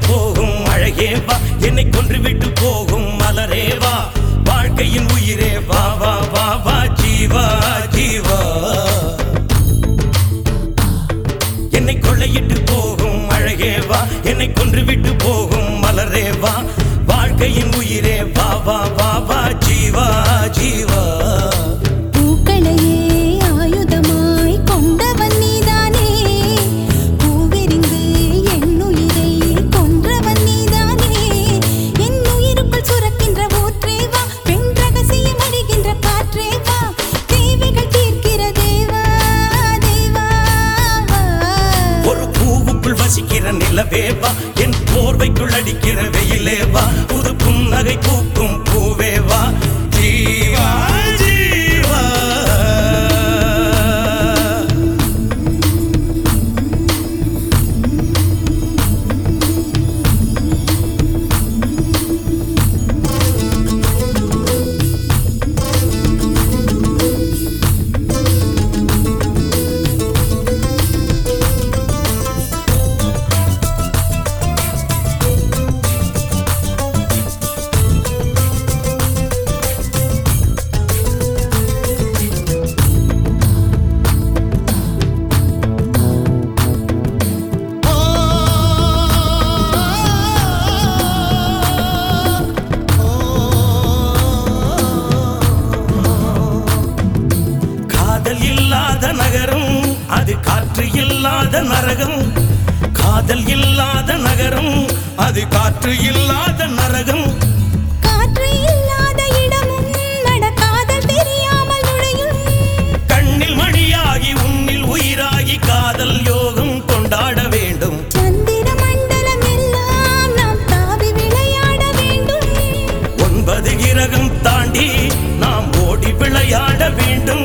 போகும் அழகே வா, என்னை கொன்று விட்டு போகும் மலரே வா, வாழ்க்கையின் உயிரே வா வா வா வா ஜீவா ஜீவா. என்னை கொள்ளையிட்டு போகும் அழகே வா, என்னை கொன்று விட்டு போகும் மலரே வா, வாழ்க்கையின் உயிரே வா வா வா வா ஜீவா ஜீவா. நிலவேவா, என் போர்வைக்குள் அடிக்கிற வெயிலேவா, புது புன்னகை பூக்கும் பூவேவா ஜீவா ஜீவா. அது காற்று இல்லாத நரகம், காதல் இல்லாத நகரம், அது காற்று இல்லாத நரகம். காற்று இல்லாத இடமும் நடக்காதல் தெரியாமல் நுழையும். கண்ணில் மணியாகி உன்னில் உயிராகி காதல் யோகம் கொண்டாட வேண்டும். சந்திர மண்டலம் எல்லாம் நாம் தாவி விளையாட வேண்டும். 9 கிரகம் தாண்டி நாம் ஓடி விளையாட வேண்டும்.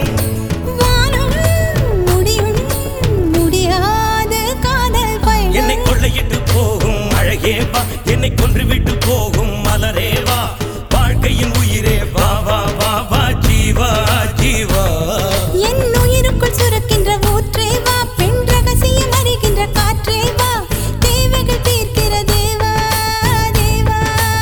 என்னை கொள்ளையிட்டு போகும் அழகே வா, என்னை கொன்று விட்டு போகும் மலரே வா, வாழ்க்கையின் உயிரே வா வா வா வா ஜீவா ஜீவா. என் உயிருக்குள் சுரக்கின்ற ஊற்றே வா, பெண் ரகசியம் அறிகின்ற காற்றே வா, தேவைகள் தீர்க்கிற தேவா தேவா.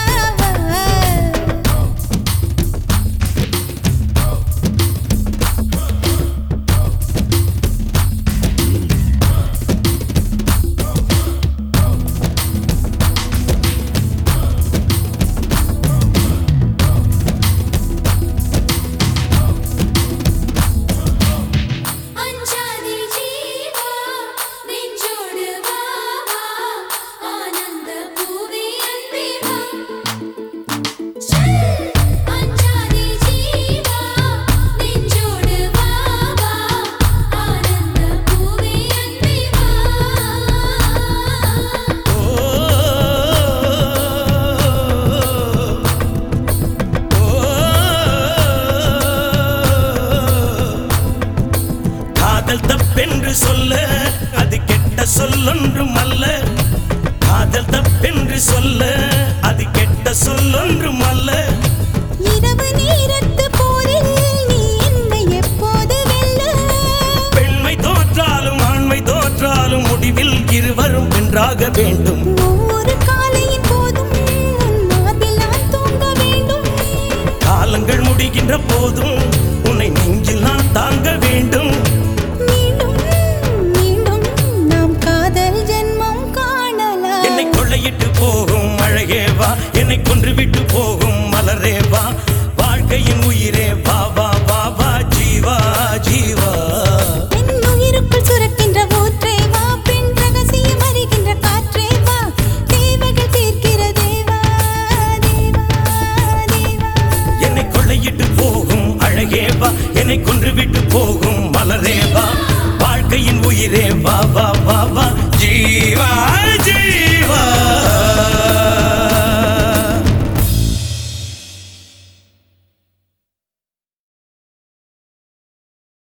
தப்பென்று சொல்ல அது கெட்ட சொல்லொன்றும் அல்ல, காதல் தப்பென்று சொல்ல அது கெட்ட சொல்லொன்றும் அல்ல. இரவு நேரத்து போரில் நீ என்னை எப்போது வெல்ல? பெண்மை தோற்றாலும் ஆண்மை தோற்றாலும் முடிவில் இருவரும் வென்றாக வேண்டும். ஒவ்வொரு காலையின் போதும் உன் மார்பில் நான் தூங்க வேண்டும். காலங்கள் முடிகின்ற போதும் உன்னை நெஞ்சில் நான் தாங்க வேண்டும். போகும் அழகே வா, என்னை கொன்று விட்டு போகும் மலரே வா, வாழ்க்கையின் உயிரே வா வா வா வா ஜீவா ஜீவா. என் உயிருக்குள் சுரக்கின்ற ஊற்றே வா, பெண் ரகசியம் அறிகின்ற காற்றே வா, தேவைகள் தீர்க்கிற தேவா தேவா தேவா. என்னை கொள்ளையிட்டு போகும் அழகே வா, என்னை கொன்று விட்டு போகும் மலரே வா, வாழ்க்கையின் உயிரே வா வா வா வா ஜீவா.